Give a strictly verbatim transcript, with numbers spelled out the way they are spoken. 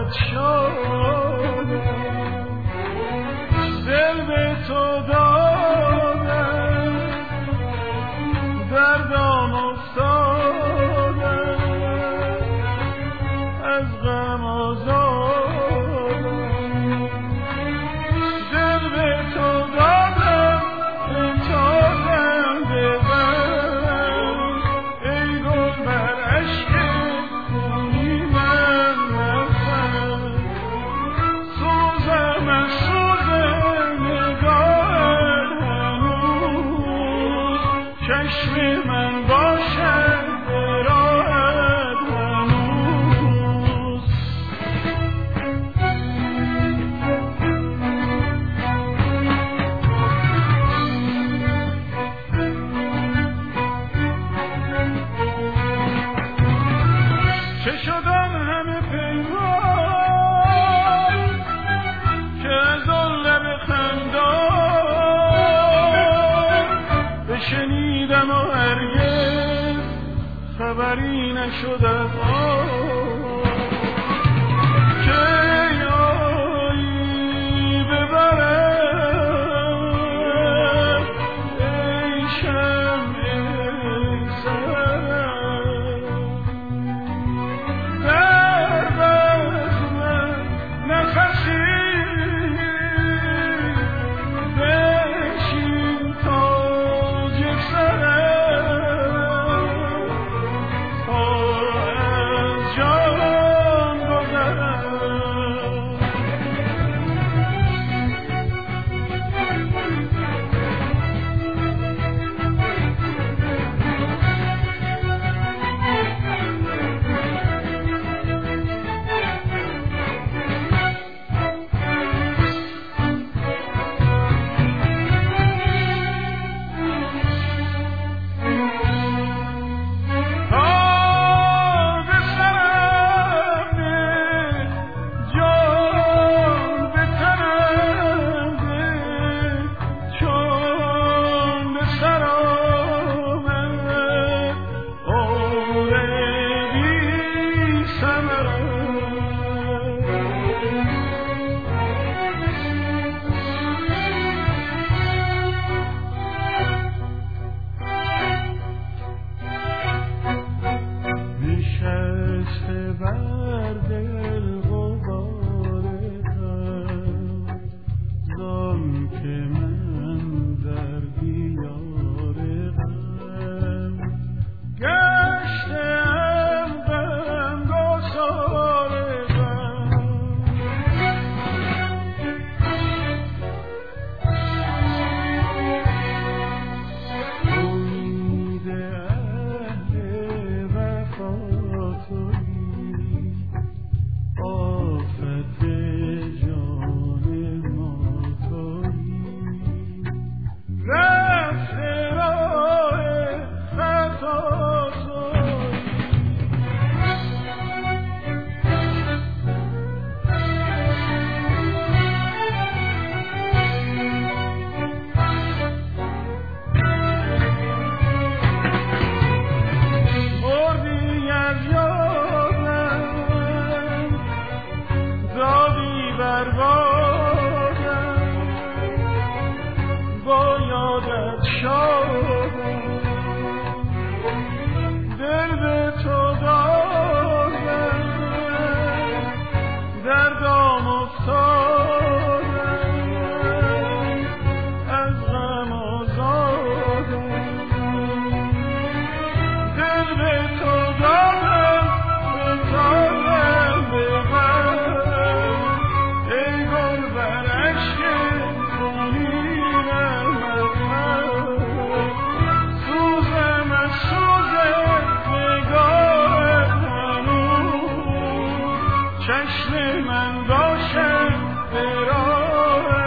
یادت شد دل به تو دادم دردم افتادم از غم آزادم دل به تو دادم فتادم به غم ای گل بر عشق خونی من رفتم سوزم از سوز نگاهت هنوز چشم من باشد به راهت هنوز چه شد آن همه پیمان که از آن لب خندان بشنیدم و هرگز خبری نشد از آن که یاری ببرم ای شمع سرم درد از من نفسی بشین تاج سرم تا از جان گذرم نشسته بر دل غبار غم زان که من در دیار غم گشتم غمگسار غم امید اهل وفا تویی آفت جان ما تویی رفته راه خطا تویی بردی از یادم دادی بر بادم با یادت شدم دل به تو دادم دردم افتادم از غم آزادم دل به تو دادم فتادم به غم ای گل بر عشق خونی من رفتم سوزم از سوز نگاهت هنوز چشم من باشد به راه